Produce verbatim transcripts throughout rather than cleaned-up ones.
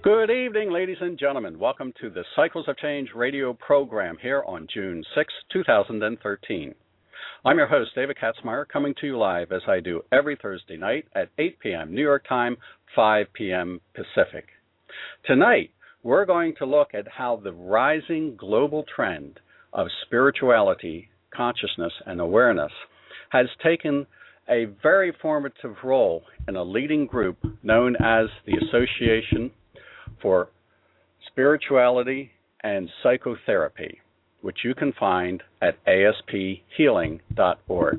Good evening, ladies and gentlemen. Welcome to the Cycles of Change radio program here on June sixth, two thousand thirteen. I'm your host, David Katzmeyer, coming to you live as I do every Thursday night at eight p.m. New York time, five p.m. Pacific. Tonight, we're going to look at how the rising global trend of spirituality, consciousness, and awareness has taken a very formative role in a leading group known as the Association for Spirituality and Psychotherapy, which you can find at A S P healing dot org.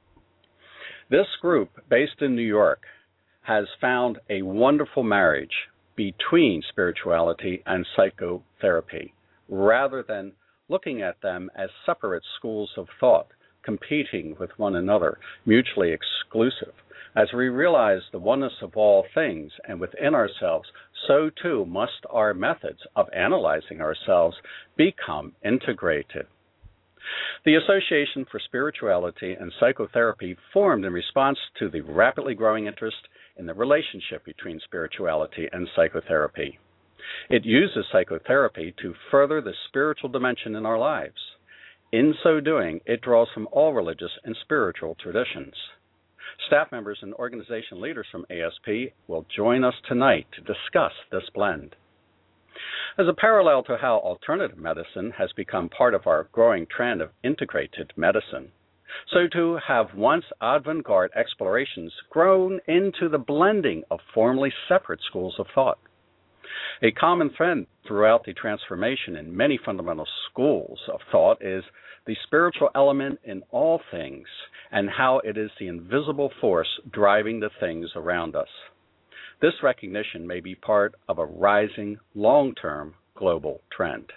This group, based in New York, has found a wonderful marriage between spirituality and psychotherapy, rather than looking at them as separate schools of thought, competing with one another, mutually exclusive. As we realize the oneness of all things and within ourselves, so too must our methods of analyzing ourselves become integrated. The Association for Spirituality and Psychotherapy formed in response to the rapidly growing interest in the relationship between spirituality and psychotherapy. It uses psychotherapy to further the spiritual dimension in our lives. In so doing, it draws from all religious and spiritual traditions. Staff members and organization leaders from A S P will join us tonight to discuss this blend. As a parallel to how alternative medicine has become part of our growing trend of integrated medicine, so too have once avant-garde explorations grown into the blending of formerly separate schools of thought. A common thread throughout the transformation in many fundamental schools of thought is the spiritual element in all things and how it is the invisible force driving the things around us. This recognition may be part of a rising long-term global trend.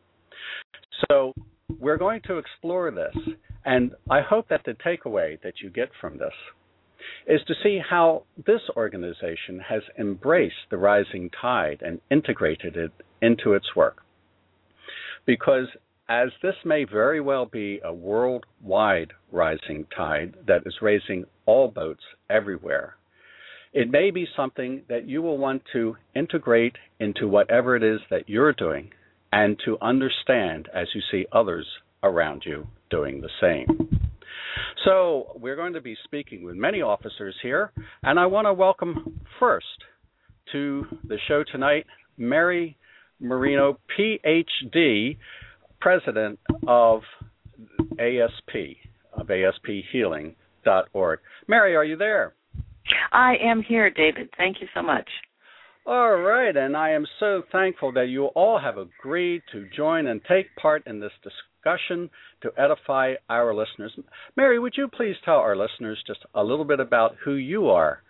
So we're going to explore this, and I hope that the takeaway that you get from this is to see how this organization has embraced the rising tide and integrated it into its work. Because as this may very well be a worldwide rising tide that is raising all boats everywhere, it may be something that you will want to integrate into whatever it is that you're doing and to understand as you see others around you doing the same. So we're going to be speaking with many officers here, and I want to welcome first to the show tonight Mary Marino, P H D, President of A S P, of A S P healing dot org. Mary, are you there? I am here, David. Thank you so much. All right, and I am so thankful that you all have agreed to join and take part in this discussion to edify our listeners. Mary, would you please tell our listeners just a little bit about who you are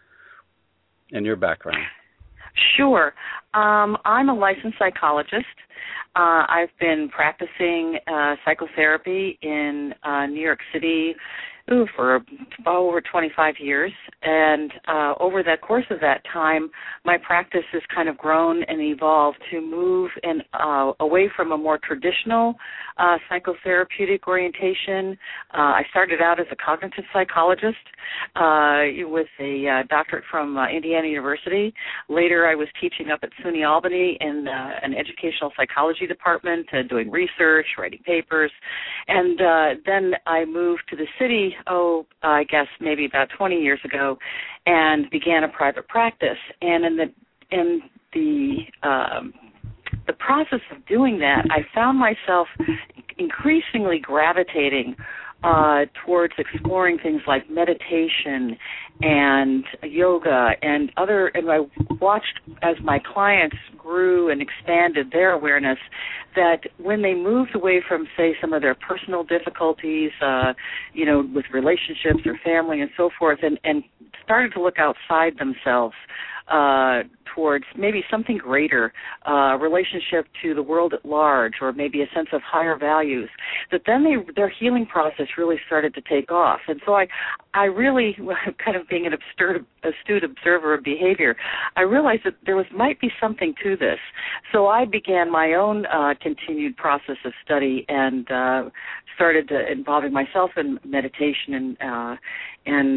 and your background? Sure. Um, I'm a licensed psychologist. Uh, I've been practicing uh, psychotherapy in uh, New York City ooh, for about over twenty-five years, and uh, over the course of that time, my practice has kind of grown and evolved to move in, uh, away from a more traditional uh, psychotherapeutic orientation. Uh, I started out as a cognitive psychologist uh, with a uh, doctorate from uh, Indiana University. Later, I was teaching up at SUNY Albany in uh, an educational psychology department, uh, doing research, writing papers, and uh, then I moved to the city oh, I guess maybe about twenty years ago, and began a private practice. And in the in the um, the process of doing that, I found myself increasingly gravitating uh, towards exploring things like meditation and yoga and other, and I watched as my clients grew and expanded their awareness that when they moved away from, say, some of their personal difficulties, uh, you know, with relationships or family and so forth, and, and started to look outside themselves uh, towards maybe something greater, uh, relationship to the world at large, or maybe a sense of higher values, that then they, their healing process really started to take off. And so I, I really, kind of being an astute, astute observer of behavior, I realized that there was might be something to this. So I began my own uh, continued process of study and uh, started to involving myself in meditation and uh, and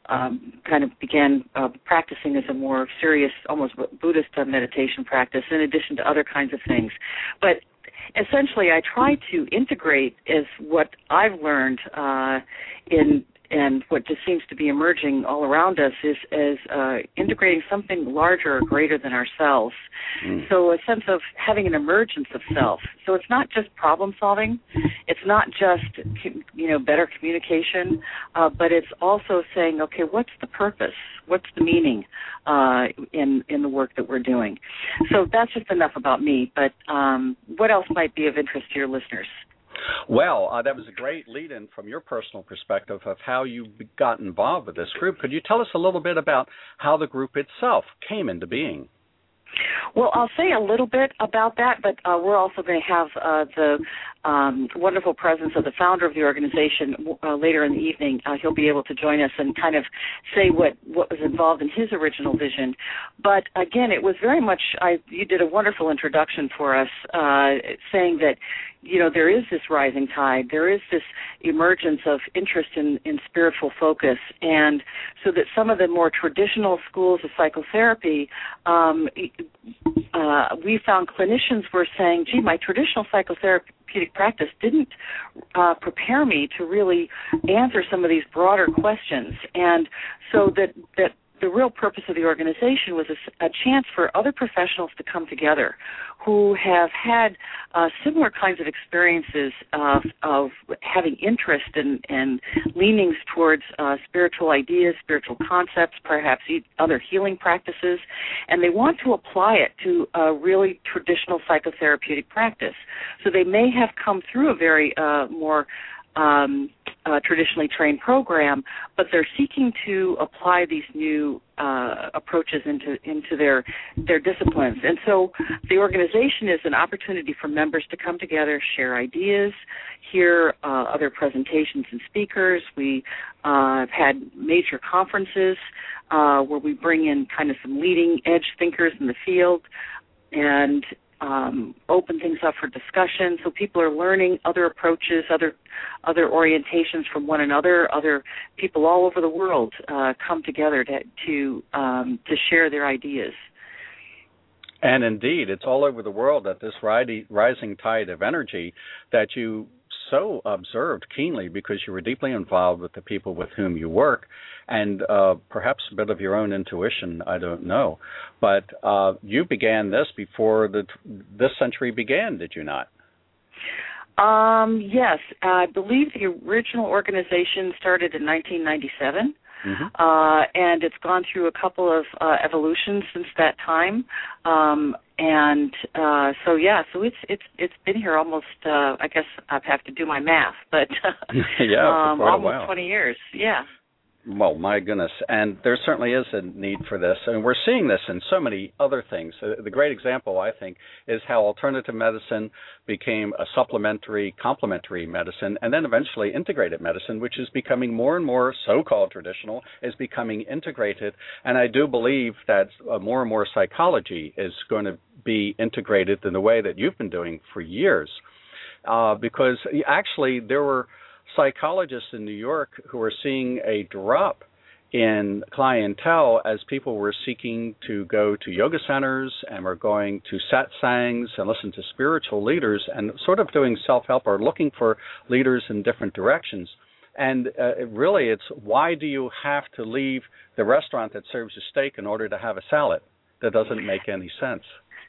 um, kind of began uh, practicing as a more serious, almost Buddhist uh, meditation practice, in addition to other kinds of things. But essentially, I try to integrate as what I've learned uh, in and what just seems to be emerging all around us is as uh, integrating something larger or greater than ourselves. Mm. So a sense of having an emergence of self. So it's not just problem solving, it's not just, you know, better communication, uh, but it's also saying, okay, what's the purpose? What's the meaning uh, in in the work that we're doing? So that's just enough about me. But um, what else might be of interest to your listeners? Well, uh, that was a great lead-in from your personal perspective of how you got involved with this group. Could you tell us a little bit about how the group itself came into being? Well, I'll say a little bit about that, but uh, we're also going to have uh, the um, wonderful presence of the founder of the organization uh, later in the evening. Uh, he'll be able to join us and kind of say what, what was involved in his original vision. But again, it was very much, I, you did a wonderful introduction for us, uh, saying that, you know, there is this rising tide, there is this emergence of interest in, in spiritual focus, and so that some of the more traditional schools of psychotherapy, um, uh, we found clinicians were saying, gee, my traditional psychotherapeutic practice didn't uh, prepare me to really answer some of these broader questions, and so that, that the real purpose of the organization was a, a chance for other professionals to come together who have had uh, similar kinds of experiences of, of having interest in, and leanings towards uh, spiritual ideas, spiritual concepts, perhaps other healing practices, and they want to apply it to a really traditional psychotherapeutic practice. So they may have come through a very uh, more Um, uh, traditionally trained program, but they're seeking to apply these new uh, approaches into into their their disciplines. And so the organization is an opportunity for members to come together, share ideas, hear uh, other presentations and speakers. We uh, have had major conferences uh, where we bring in kind of some leading edge thinkers in the field and Um, open things up for discussion, so people are learning other approaches, other other orientations from one another. Other people all over the world uh, come together to to, um, to share their ideas. And indeed, it's all over the world that this rising tide of energy that you so observed keenly because you were deeply involved with the people with whom you work, and uh, perhaps a bit of your own intuition, I don't know. But uh, you began this before the, this century began, did you not? Um, yes. I believe the original organization started in nineteen ninety-seven. Mm-hmm. Uh, and it's gone through a couple of uh, evolutions since that time, um, and uh, so yeah, so it's it's it's been here almost. Uh, I guess I have to do my math, but yeah, um, for quite almost a while. twenty years. Yeah. Well, my goodness, and there certainly is a need for this, and we're seeing this in so many other things. Uh, the great example, I think, is how alternative medicine became a supplementary, complementary medicine, and then eventually integrated medicine, which is becoming more and more so-called traditional, is becoming integrated, and I do believe that uh, more and more psychology is going to be integrated in the way that you've been doing for years, uh, because actually there were psychologists in New York who were seeing a drop in clientele as people were seeking to go to yoga centers and were going to satsangs and listen to spiritual leaders and sort of doing self-help or looking for leaders in different directions. And uh, really, it's why do you have to leave the restaurant that serves you steak in order to have a salad? That doesn't make any sense.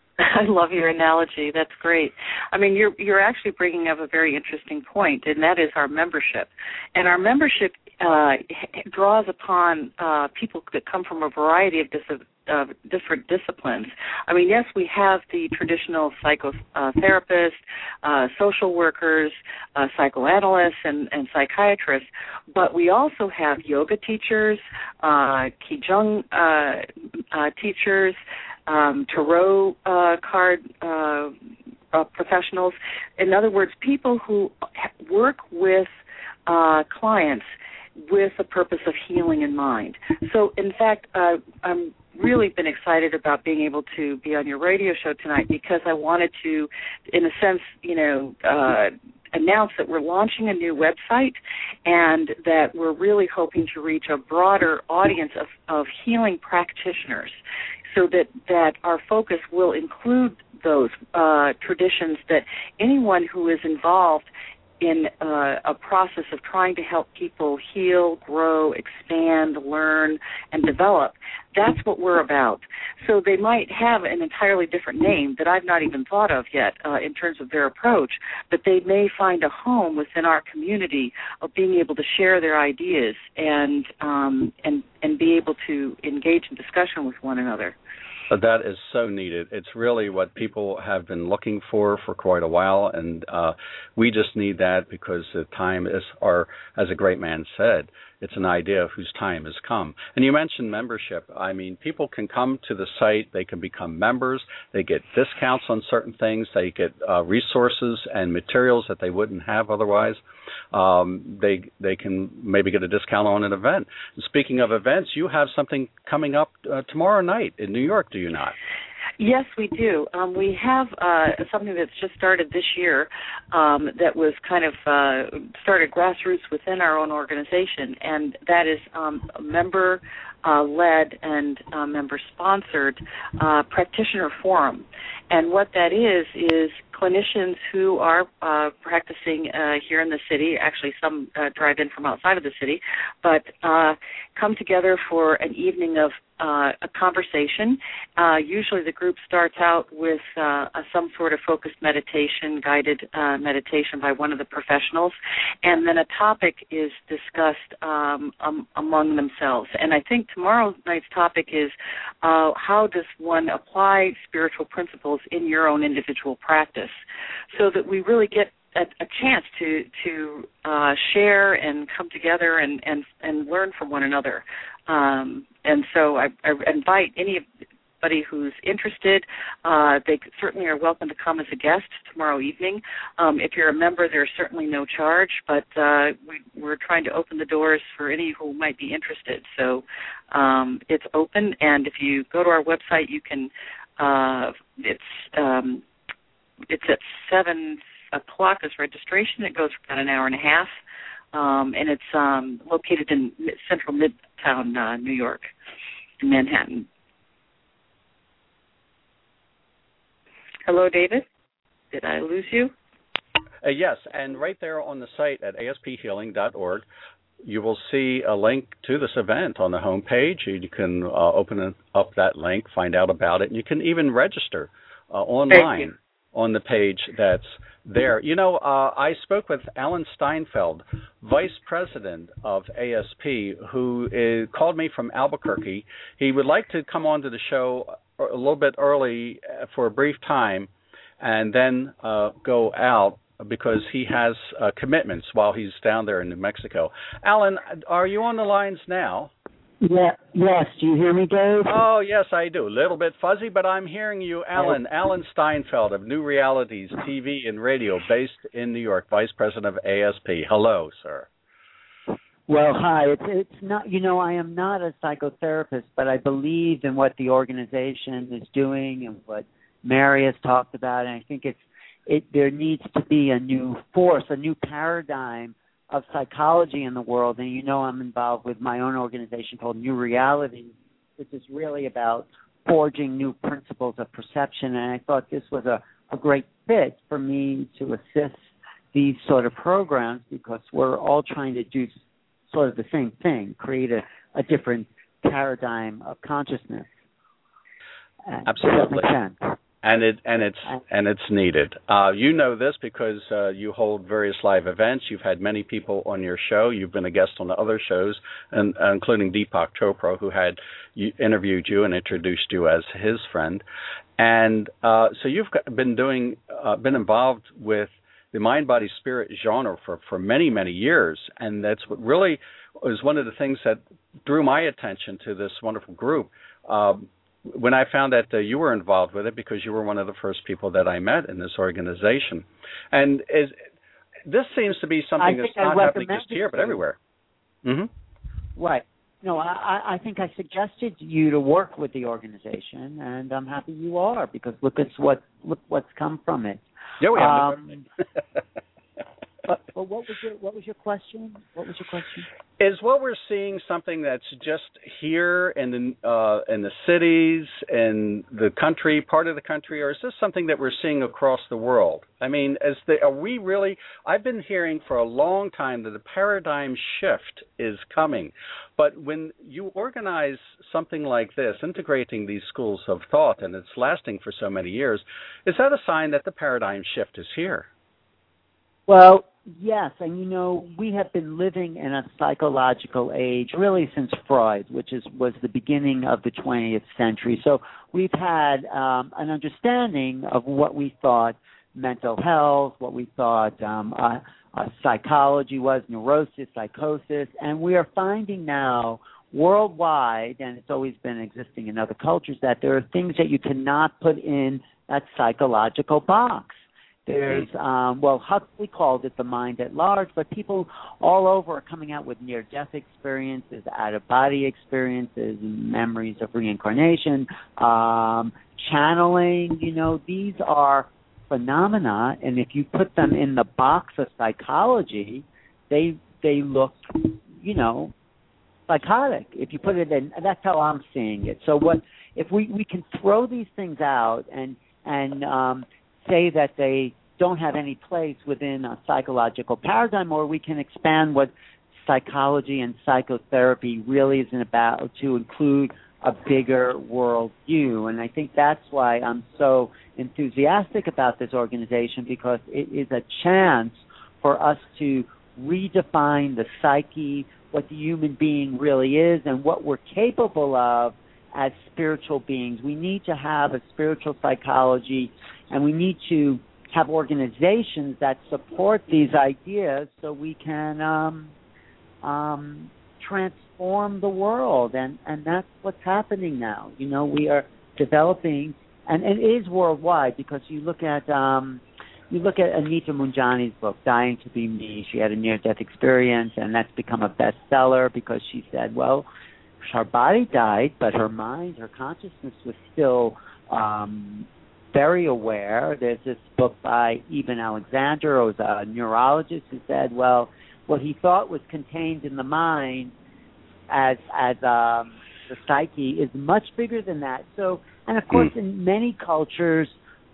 I love your analogy. That's great. I mean, you're you're actually bringing up a very interesting point, and that is our membership. And our membership uh, draws upon uh, people that come from a variety of dis- uh, different disciplines. I mean, yes, we have the traditional psychotherapists, uh, social workers, uh, psychoanalysts, and, and psychiatrists, but we also have yoga teachers, uh, Qigong uh, uh, teachers, Um, tarot uh, card uh, uh, professionals. In other words, people who work with uh, clients with the purpose of healing in mind. So, in fact, uh, I'm really been excited about being able to be on your radio show tonight because I wanted to, in a sense, you know, uh, announce that we're launching a new website and that we're really hoping to reach a broader audience of, of healing practitioners, so that, that our focus will include those uh, traditions, that anyone who is involved in uh, a process of trying to help people heal, grow, expand, learn, and develop, that's what we're about. So they might have an entirely different name that I've not even thought of yet uh, in terms of their approach, but they may find a home within our community of being able to share their ideas and um, and and be able to engage in discussion with one another. That is so needed. It's really what people have been looking for for quite a while, and uh, we just need that because the time is, or as a great man said, it's an idea of whose time has come. And you mentioned membership. I mean, people can come to the site, they can become members, they get discounts on certain things, they get uh, resources and materials that they wouldn't have otherwise. Um, they they can maybe get a discount on an event. And speaking of events, you have something coming up uh, tomorrow night in New York, do you not? Yes, we do. Um, we have uh, something that's just started this year um, that was kind of uh, started grassroots within our own organization, and that is um, a member uh, led and uh, member sponsored uh, practitioner forum. And what that is is clinicians who are uh, practicing uh, here in the city, actually some uh, drive in from outside of the city, but uh, come together for an evening of uh, a conversation. Uh, usually the group starts out with uh, a, some sort of focused meditation, guided uh, meditation by one of the professionals, and then a topic is discussed um, um, among themselves. And I think tomorrow night's topic is uh, how does one apply spiritual principles in your own individual practice, so that we really get a, a chance to to uh, share and come together and, and, and learn from one another. Um, and so I, I invite anybody who's interested. Uh, they certainly are welcome to come as a guest tomorrow evening. Um, if you're a member, there's certainly no charge, but uh, we, we're trying to open the doors for any who might be interested. So um, it's open, and if you go to our website, you can. Uh, it's um, it's at seven o'clock as registration. It goes for about an hour and a half, um, and it's um, located in central Midtown uh, New York, in Manhattan. Hello, David. Did I lose you? Uh, yes, and right there on the site at A S P healing dot org, you will see a link to this event on the home page. You can uh, open up that link, find out about it, and you can even register uh, online on the page that's there. You know, uh, I spoke with Alan Steinfeld, Vice President of A S P, who is, called me from Albuquerque. He would like to come on to the show a little bit early for a brief time and then uh, go out because he has uh, commitments while he's down there in New Mexico. Alan, are you on the lines now? Yeah, yes. Do you hear me, Dave? Oh, yes, I do. A little bit fuzzy, but I'm hearing you. Alan, Alan Steinfeld of New Realities T V and Radio, based in New York, Vice President of A S P. Hello, sir. Well, hi. It's, it's not, you know, I am not a psychotherapist, but I believe in what the organization is doing and what Mary has talked about, and I think it's It, there needs to be a new force, a new paradigm of psychology in the world. And you know I'm involved with my own organization called New Realities, which is really about forging new principles of perception. And I thought this was a, a great fit for me to assist these sort of programs because we're all trying to do sort of the same thing, create a, a different paradigm of consciousness. Absolutely. Does that make sense? And it and it's and it's needed. Uh, you know this because uh, you hold various live events. You've had many people on your show. You've been a guest on the other shows, and uh, including Deepak Chopra, who had you, interviewed you and introduced you as his friend. And uh, so you've been doing, uh, been involved with the mind, body, spirit genre for, for many, many years, and that's what really was one of the things that drew my attention to this wonderful group. Um, when I found that uh, you were involved with it, because you were one of the first people that I met in this organization. And is, this seems to be something that's not happening just here, but everywhere. Mm-hmm. Right. No, I, I think I suggested you to work with the organization, and I'm happy you are, because look at what look what's come from it. Yeah, we have. Um, But what was your what was your question? What was your question? Is what we're seeing something that's just here in the uh, in the cities, in the country, part of the country, or is this something that we're seeing across the world? I mean, is the, are we really? I've been hearing for a long time that the paradigm shift is coming, but when you organize something like this, integrating these schools of thought, and it's lasting for so many years, is that a sign that the paradigm shift is here? Well, yes, and you know, we have been living in a psychological age really since Freud, which is was the beginning of the twentieth century. So we've had um, an understanding of what we thought mental health, what we thought um, uh, uh, psychology was, neurosis, psychosis, and we are finding now worldwide, and it's always been existing in other cultures, that there are things that you cannot put in that psychological box. There's, um, well, Huxley called it the mind at large, but people all over are coming out with near-death experiences, out-of-body experiences, memories of reincarnation, um, channeling. You know, these are phenomena, and if you put them in the box of psychology, they they look, you know, psychotic. If you put it in, that's how I'm seeing it. So what if we, we can throw these things out and and um, say that they don't have any place within a psychological paradigm, or we can expand what psychology and psychotherapy really isn't about to include a bigger world view. And I think that's why I'm so enthusiastic about this organization, because it is a chance for us to redefine the psyche, what the human being really is, and what we're capable of as spiritual beings. We need to have a spiritual psychology, and we need to have organizations that support these ideas so we can um, um, transform the world. And, and that's what's happening now. You know, we are developing, and it is worldwide, because you look at um, you look at Anita Moonjani's book, Dying to Be Me. She had a near-death experience, and that's become a bestseller because she said, well, her body died, but her mind, her consciousness was still um, very aware. There's this book by Eben Alexander, who was a neurologist, who said, well, what he thought was contained in the mind as as um, the psyche is much bigger than that. So, and of course, in many cultures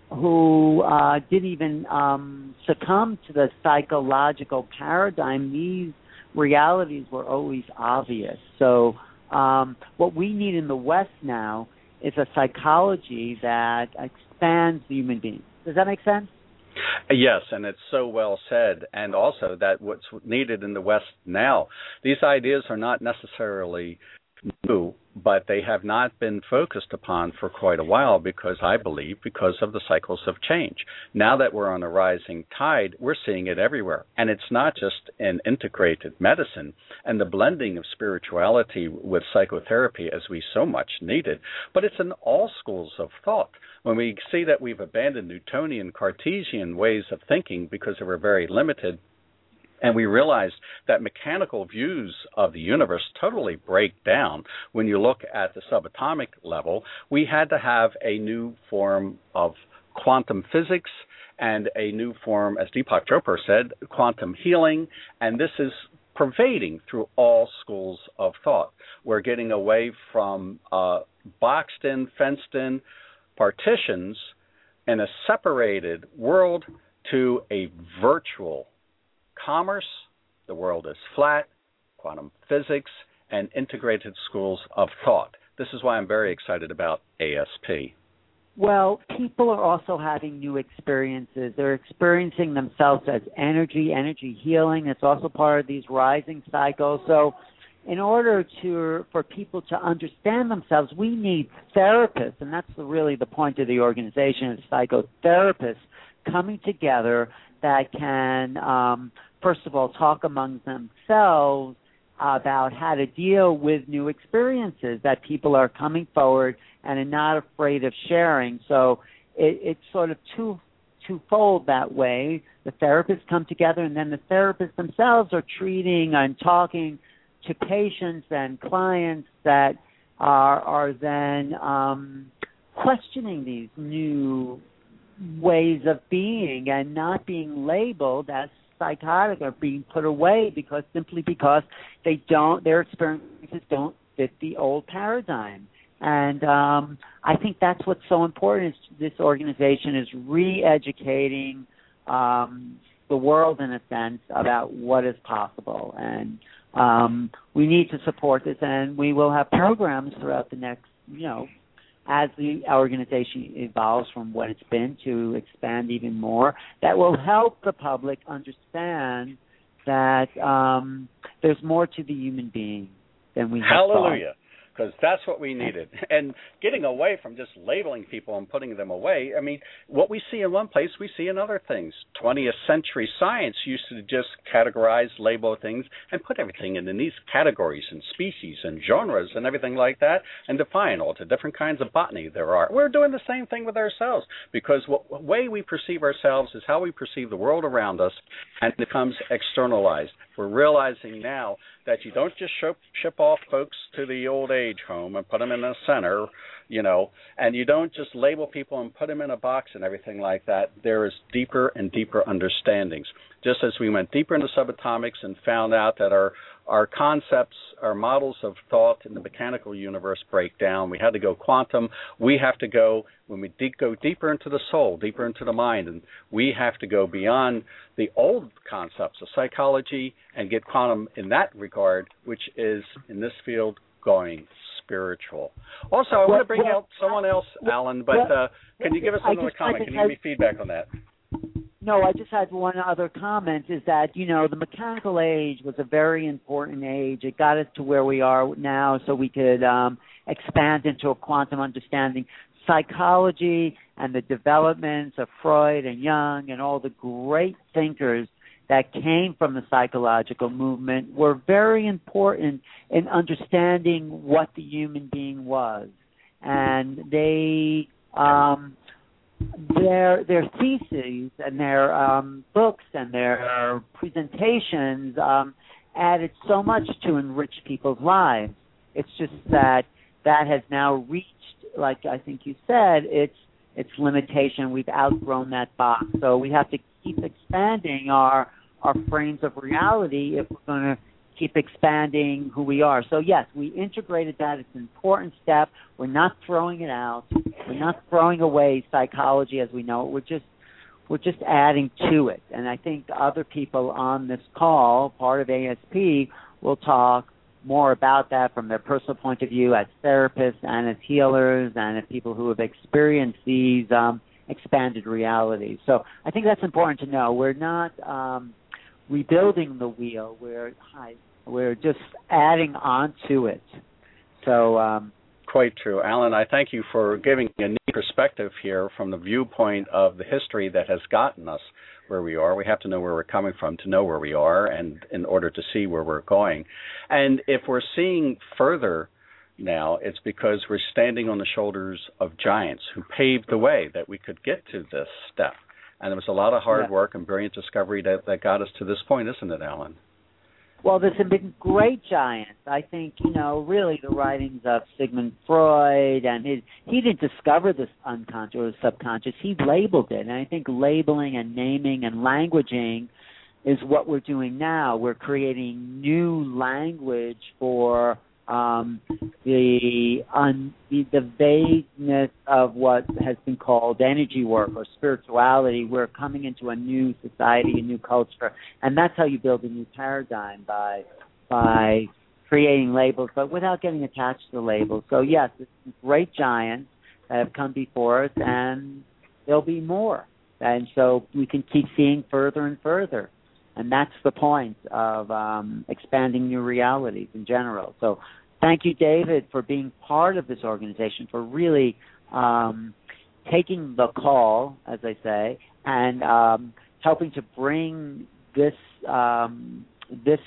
who uh, didn't even um, succumb to the psychological paradigm, these realities were always obvious. So um, what we need in the West now is a psychology that expands the human being. Does that make sense? Yes, and it's so well said. And also that what's needed in the West now, these ideas are not necessarily new, but they have not been focused upon for quite a while, because I believe because of the cycles of change. Now that we're on a rising tide, we're seeing it everywhere. And it's not just in integrated medicine and the blending of spirituality with psychotherapy as we so much needed, but it's in all schools of thought. When we see that we've abandoned Newtonian, Cartesian ways of thinking because they were very limited, and we realized that mechanical views of the universe totally break down when you look at the subatomic level, we had to have a new form of quantum physics and a new form, as Deepak Chopra said, quantum healing, and this is pervading through all schools of thought. We're getting away from uh, boxed-in, fenced-in partitions in a separated world to a virtual commerce. The world is flat, quantum physics, and integrated schools of thought. This is why I'm very excited about A S P. Well, people are also having new experiences. They're experiencing themselves as energy, energy healing. It's also part of these rising cycles. So in order to for people to understand themselves, we need therapists, and that's the, really the point of the organization, is psychotherapists coming together that can, um, first of all, talk among themselves about how to deal with new experiences, that people are coming forward and are not afraid of sharing. So it, it's sort of two, twofold that way. The therapists come together, and then the therapists themselves are treating and talking to patients and clients that are, are then um, questioning these new ways of being and not being labeled as psychotic are being put away because simply because they don't, their experiences don't fit the old paradigm. And um, I think that's what's so important. Is this organization is re-educating um, the world, in a sense, about what is possible. And um, we need to support this, and we will have programs throughout the next, you know, as the organization evolves from what it's been to expand even more, that will help the public understand that um, there's more to the human being than we have Hallelujah. thought. Because that's what we needed. And getting away from just labeling people and putting them away, I mean, what we see in one place, we see in other things. twentieth century science used to just categorize, label things, and put everything in these categories and species and genres and everything like that, and define all the different kinds of botany there are. We're doing the same thing with ourselves, because what the way we perceive ourselves is how we perceive the world around us, and it becomes externalized. We're realizing now that you don't just ship, ship off folks to the old age home and put them in a center, you know, and you don't just label people and put them in a box and everything like that. There is deeper and deeper understandings. Just as we went deeper into subatomics and found out that our our concepts, our models of thought in the mechanical universe break down, we had to go quantum. We have to go, when we de- go deeper into the soul, deeper into the mind, and we have to go beyond the old concepts of psychology and get quantum in that regard, which is, in this field, going spiritual. Also, I want to bring well, out someone else, Alan, but well, uh, can you give us another just, comment? Can you give me feedback on that? No, I just had one other comment, is that, you know, the mechanical age was a very important age. It got us to where we are now so we could um, expand into a quantum understanding. Psychology and the developments of Freud and Jung and all the great thinkers that came from the psychological movement were very important in understanding what the human being was. And they... Um, Their their theses and their um, books and their presentations um, added so much to enrich people's lives. It's just that that has now reached, like I think you said, its its limitation. We've outgrown that box, so we have to keep expanding our our frames of reality if we're going to keep expanding who we are. So yes, we integrated that. It's an important step. We're not throwing it out. We're not throwing away psychology as we know it. We're just we're just adding to it. And I think other people on this call, part of A S P, will talk more about that from their personal point of view as therapists and as healers and as people who have experienced these um, expanded realities. So I think that's important to know. We're not um, rebuilding the wheel. We're hi, we're just adding on to it. So um, quite true, Alan. I thank you for giving a neat perspective here from the viewpoint of the history that has gotten us where we are. We have to know where we're coming from to know where we are, and in order to see where we're going. And if we're seeing further now, it's because we're standing on the shoulders of giants who paved the way that we could get to this step. And there was a lot of hard yeah. work and brilliant discovery that, that got us to this point, isn't it, Alan? Well, there's been great giants. I think, you know, really the writings of Sigmund Freud, and his, he didn't discover this unconscious or subconscious. He labeled it. And I think labeling and naming and languaging is what we're doing now. We're creating new language for um, the, un, the the vagueness of what has been called energy work or spirituality. We're coming into a new society, a new culture, and that's how you build a new paradigm, by by creating labels, but without getting attached to the labels. So yes, it's great giants that have come before us, and there'll be more, and so we can keep seeing further and further. And that's the point of um, expanding new realities in general. So thank you, David, for being part of this organization, for really um, taking the call, as I say, and um, helping to bring this um, this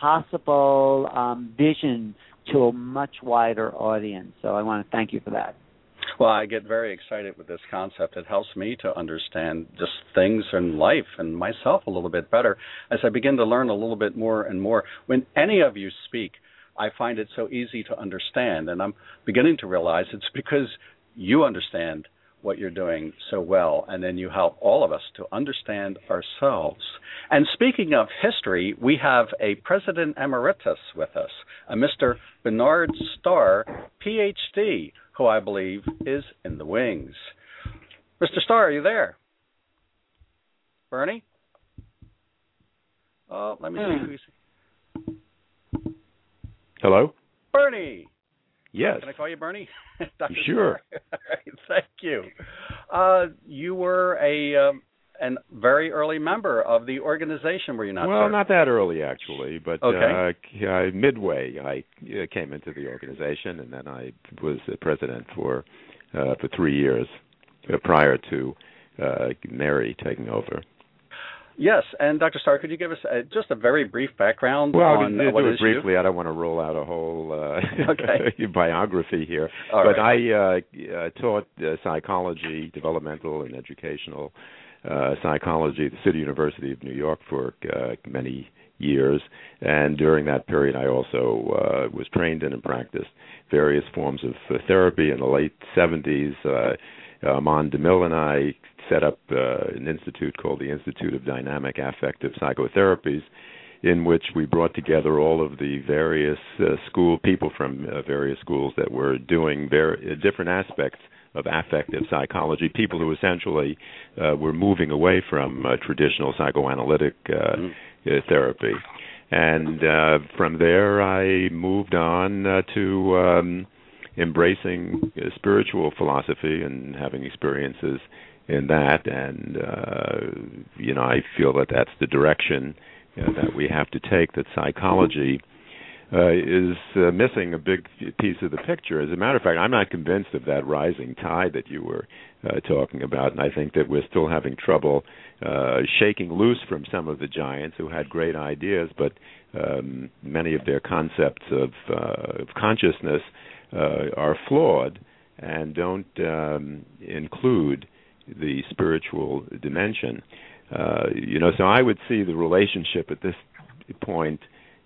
possible um, vision to a much wider audience. So I want to thank you for that. Well, I get very excited with this concept. It helps me to understand just things in life and myself a little bit better as I begin to learn a little bit more and more. When any of you speak, I find it so easy to understand, and I'm beginning to realize it's because you understand what you're doing so well, and then you help all of us to understand ourselves. And speaking of history, we have a President Emeritus with us, a Mister Bernard Starr, P H D, who I believe is in the wings. Mister Starr, are you there? Bernie? Oh, let me see who's... Hello? Bernie! Yes. Can I call you Bernie? Doctor Sure. All right, thank you. Uh, you were a um, an very early member of the organization, were you not? Well, sir? not that early, actually, but okay. uh, uh, midway I uh, came into the organization, and then I was the president for uh, for three years uh, prior to uh, Mary taking over. Yes, and Doctor Starr, could you give us a, just a very brief background well, on to, what do is it briefly. you? I don't want to roll out a whole uh, okay. biography here, All but right. I uh, uh, taught uh, psychology, developmental and educational uh, psychology at the City University of New York for uh, many years, and during that period I also uh, was trained in and practiced various forms of uh, therapy. In the late seventies, uh, uh, Mon DeMille and I set up uh, an institute called the Institute of Dynamic Affective Psychotherapies, in which we brought together all of the various uh, school people from uh, various schools that were doing very uh, different aspects of affective psychology, people who essentially uh, were moving away from uh, traditional psychoanalytic uh, mm. uh, therapy. And uh, from there, I moved on uh, to um, embracing uh, spiritual philosophy and having experiences in that. And, uh, you know, I feel that that's the direction uh, that we have to take, that psychology Uh, is uh, missing a big piece of the picture. As a matter of fact, I'm not convinced of that rising tide that you were uh, talking about, and I think that we're still having trouble uh, shaking loose from some of the giants who had great ideas, but um, many of their concepts of, uh, of consciousness uh, are flawed and don't um, include the spiritual dimension. Uh, you know, so I would see the relationship at this point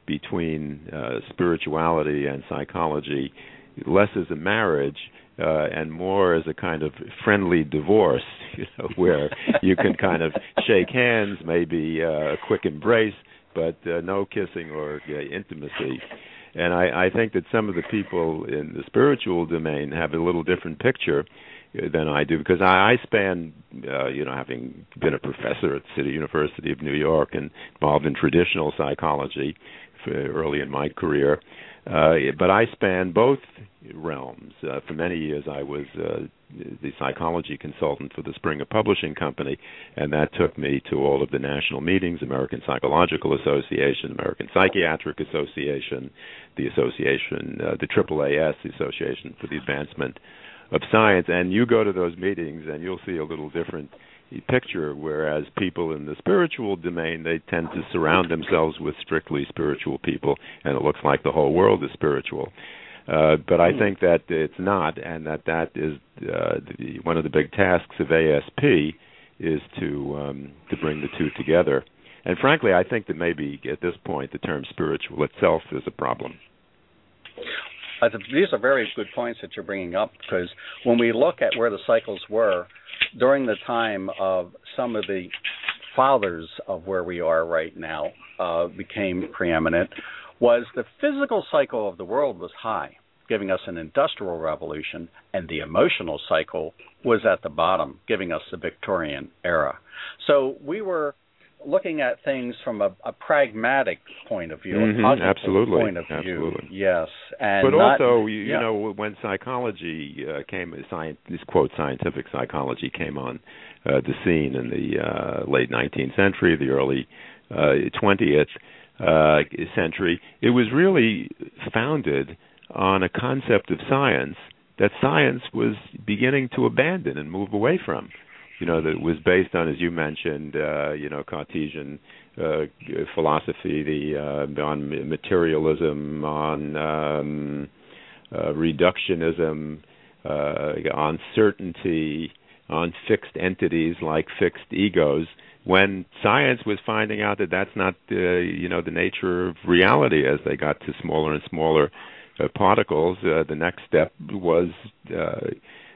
between uh, spirituality and psychology less as a marriage uh, and more as a kind of friendly divorce, you know, where you can kind of shake hands, maybe uh, a quick embrace, but uh, no kissing or uh, intimacy. And I, I think that some of the people in the spiritual domain have a little different picture than I do, because I, I span, uh, you know, having been a professor at City University of New York and involved in traditional psychology early in my career, uh, but I span both realms. Uh, for many years, I was uh, the psychology consultant for the Springer Publishing Company, and that took me to all of the national meetings: American Psychological Association, American Psychiatric Association, the Association, uh, the triple A S, the Association for the Advancement of Science. And you go to those meetings, and you'll see a little different picture, whereas people in the spiritual domain, they tend to surround themselves with strictly spiritual people, and it looks like the whole world is spiritual. Uh, but I think that it's not, and that that is uh, the, one of the big tasks of A S P is to um, to bring the two together. And frankly, I think that maybe at this point the term spiritual itself is a problem. Uh, these are very good points that you're bringing up, because when we look at where the cycles were during the time of some of the fathers of where we are right now uh, became preeminent, was the physical cycle of the world was high, giving us an industrial revolution, and the emotional cycle was at the bottom, giving us the Victorian era. So we were looking at things from a, a pragmatic point of view, mm-hmm, a positive absolutely, point of absolutely. view. Yes, and but not, also, you, yeah. you know, when psychology uh, came, science, this quote, scientific psychology came on uh, the scene in the uh, late nineteenth century, the early uh, twentieth uh, century, it was really founded on a concept of science that science was beginning to abandon and move away from. You know, that was based on, as you mentioned, uh, you know, Cartesian uh, philosophy, the uh, on materialism, on um, uh, reductionism, uh, on certainty, on fixed entities like fixed egos. When science was finding out that that's not, uh, you know, the nature of reality, as they got to smaller and smaller uh, particles, uh, the next step was Uh,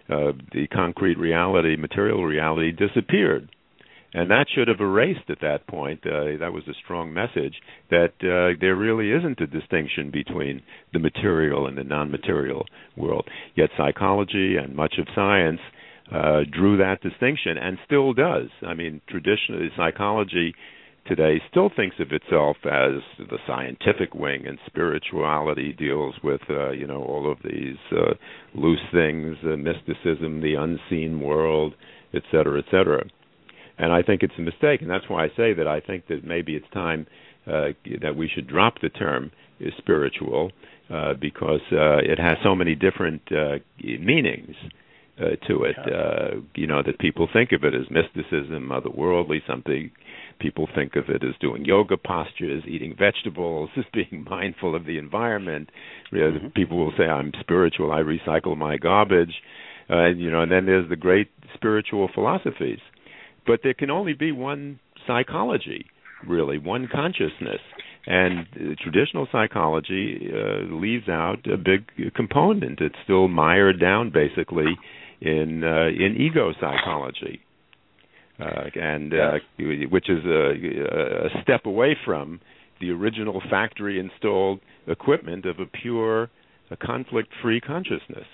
uh, the concrete reality, material reality disappeared. And that should have erased at that point, uh, that was a strong message, that uh, there really isn't a distinction between the material and the non-material world. Yet psychology and much of science uh, drew that distinction and still does. I mean, traditionally, psychology today still thinks of itself as the scientific wing, and spirituality deals with, uh, you know, all of these uh, loose things, uh, mysticism, the unseen world, et cetera, et cetera. And I think it's a mistake, and that's why I say that I think that maybe it's time uh, that we should drop the term spiritual uh, because uh, it has so many different uh, meanings uh, to it. Uh, you know, that people think of it as mysticism, otherworldly, something. People think of it as doing yoga postures, eating vegetables, just being mindful of the environment. You know, mm-hmm. People will say, I'm spiritual, I recycle my garbage. Uh, you know, and then there's the great spiritual philosophies. But there can only be one psychology, really, one consciousness. And uh, traditional psychology uh, leaves out a big component. It's still mired down, basically, in uh, in ego psychology, uh, and uh, which is a, a step away from the original factory-installed equipment of a pure, a conflict-free consciousness.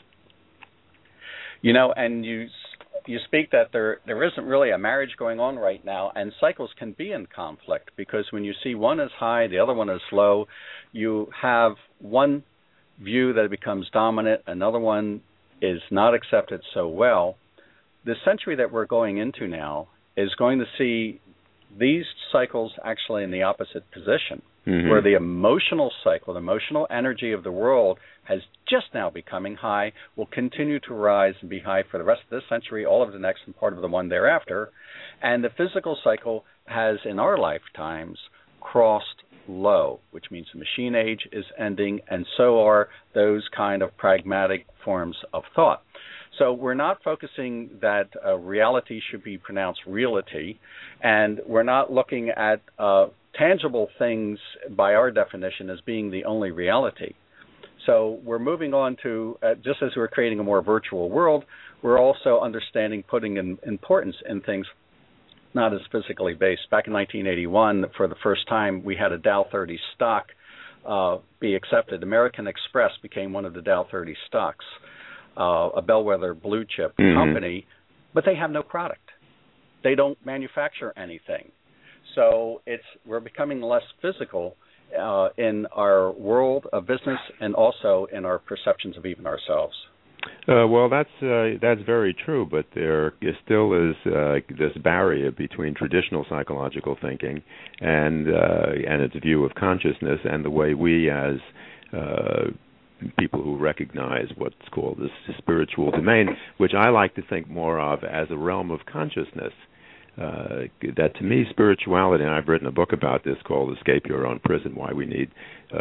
You know, and you... You speak that there there isn't really a marriage going on right now, and cycles can be in conflict because when you see one is high, the other one is low, you have one view that becomes dominant, another one is not accepted so well. The century that we're going into now is going to see these cycles actually in the opposite position, mm-hmm. where the emotional cycle, the emotional energy of the world has just now becoming high, will continue to rise and be high for the rest of this century, all of the next, and part of the one thereafter. And the physical cycle has, in our lifetimes, crossed low, which means the machine age is ending, and so are those kind of pragmatic forms of thought. So we're not focusing that uh, reality should be pronounced reality, and we're not looking at uh, tangible things by our definition as being the only reality. So we're moving on to, uh, just as we're creating a more virtual world, we're also understanding, putting in importance in things not as physically based. Back in nineteen eighty-one, for the first time, we had a Dow thirty stock uh, be accepted. American Express became one of the Dow thirty stocks, uh, a bellwether blue chip mm-hmm. company, but they have no product. They don't manufacture anything. So it's we're becoming less physical uh, in our world of business and also in our perceptions of even ourselves. Uh, well, that's uh, that's very true, but there is still is uh, this barrier between traditional psychological thinking and uh, and its view of consciousness and the way we, as uh, people who recognize what's called the spiritual domain, which I like to think more of as a realm of consciousness. Uh, that to me, spirituality, and I've written a book about this called Escape Your Own Prison, Why We Need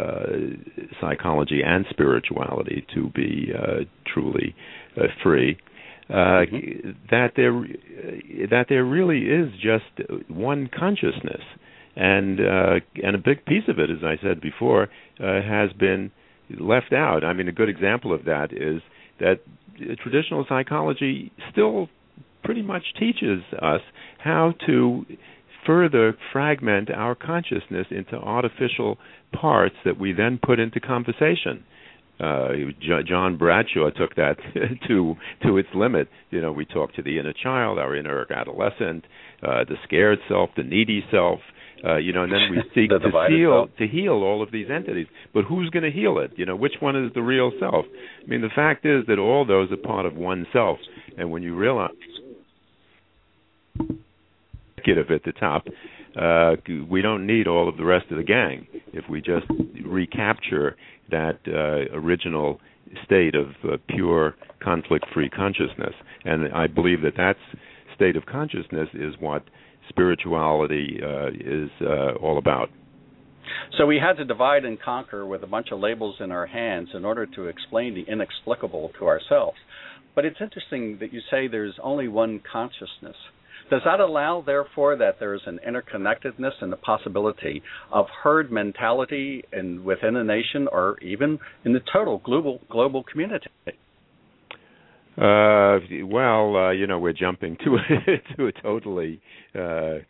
uh, Psychology and Spirituality to be uh, truly uh, free, uh, mm-hmm. that there that there really is just one consciousness. And uh, and a big piece of it, as I said before, uh, has been left out. I mean, a good example of that is that traditional psychology still pretty much teaches us how to further fragment our consciousness into artificial parts that we then put into conversation. Uh, J- John Bradshaw took that to to its limit. You know, we talk to the inner child, our inner adolescent, uh, the scared self, the needy self. Uh, you know, and then we seek the to heal to heal all of these entities. But who's going to heal it? You know, which one is the real self? I mean, the fact is that all those are part of one self, and when you realize executive at the top, uh, we don't need all of the rest of the gang if we just recapture that uh, original state of uh, pure conflict-free consciousness. And I believe that that state of consciousness is what spirituality uh, is uh, all about. So we had to divide and conquer with a bunch of labels in our hands in order to explain the inexplicable to ourselves. But it's interesting that you say there's only one consciousness. Does that allow, therefore, that there's an interconnectedness and the possibility of herd mentality in, within a nation or even in the total global global community? Uh, well, uh, you know, we're jumping to a, to a totally uh, uh,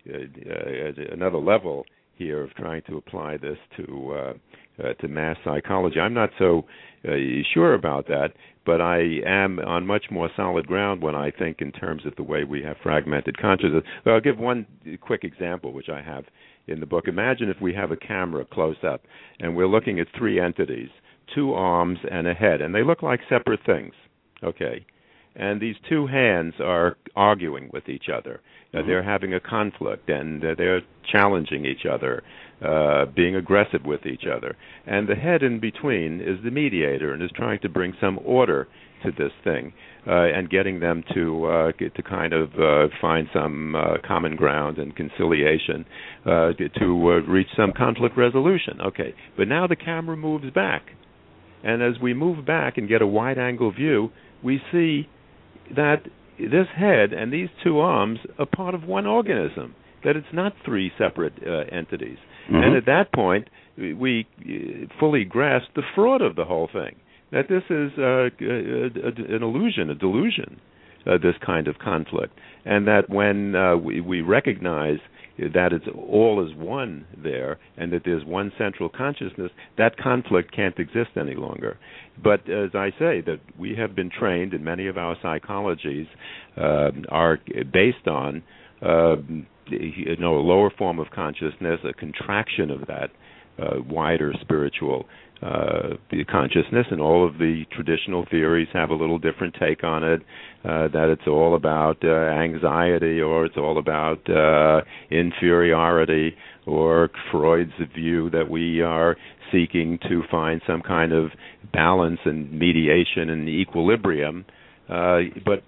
another level here of trying to apply this to uh, uh, to mass psychology. I'm not so uh, sure about that, but I am on much more solid ground when I think in terms of the way we have fragmented consciousness. Well, I'll give one quick example, which I have in the book. Imagine if we have a camera close up, and we're looking at three entities, two arms and a head, and they look like separate things. Okay, and these two hands are arguing with each other. Uh, they're having a conflict, and uh, they're challenging each other, uh, being aggressive with each other. And the head in between is the mediator and is trying to bring some order to this thing uh, and getting them to uh, get to kind of uh, find some uh, common ground and conciliation uh, to, to uh, reach some conflict resolution. Okay, but now the camera moves back. And as we move back and get a wide-angle view, we see that this head and these two arms are part of one organism, that it's not three separate uh, entities. Mm-hmm. And at that point, we fully grasp the fraud of the whole thing, that this is uh, a, a, an illusion, a delusion, uh, this kind of conflict, and that when uh, we, we recognize that it's all is one there, and that there's one central consciousness, that conflict can't exist any longer. But as I say, that we have been trained, and many of our psychologies uh, are based on, uh, you know, a lower form of consciousness, a contraction of that uh, wider spiritual uh, consciousness, and all of the traditional theories have a little different take on it, uh, that it's all about uh, anxiety, or it's all about uh, inferiority, or Freud's view that we are seeking to find some kind of balance and mediation and equilibrium. Uh, but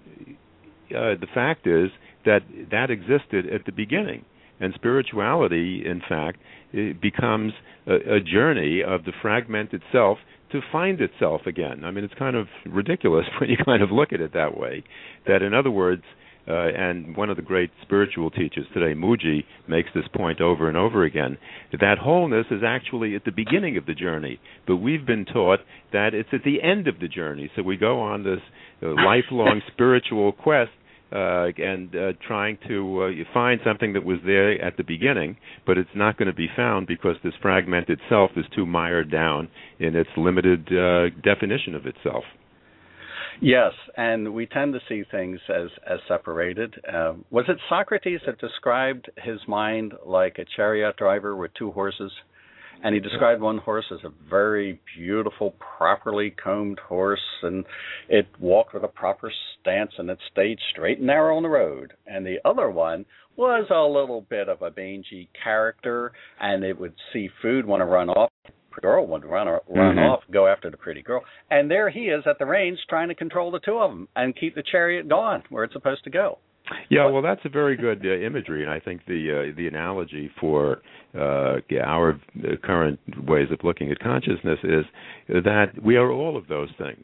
uh, the fact is that that existed at the beginning. And spirituality, in fact, it becomes a, a journey of the fragmented self to find itself again. I mean, it's kind of ridiculous when you kind of look at it that way. That, in other words, uh, and one of the great spiritual teachers today, Mooji, makes this point over and over again, that wholeness is actually at the beginning of the journey, but we've been taught that it's at the end of the journey. So we go on this uh, lifelong spiritual quest, Uh, and uh, trying to uh, find something that was there at the beginning, but it's not going to be found because this fragmented self is too mired down in its limited uh, definition of itself. Yes, and we tend to see things as, as separated. Uh, was it Socrates that described his mind like a chariot driver with two horses? And he described one horse as a very beautiful, properly combed horse, and it walked with a proper stance, and it stayed straight and narrow on the road. And the other one was a little bit of a mangy character, and it would see food, want to run off. The girl would run, run mm-hmm. off, go after the pretty girl. And there he is at the reins trying to control the two of them and keep the chariot going where it's supposed to go. Yeah, well, that's a very good uh, imagery, and I think the uh, the analogy for uh, our current ways of looking at consciousness is that we are all of those things.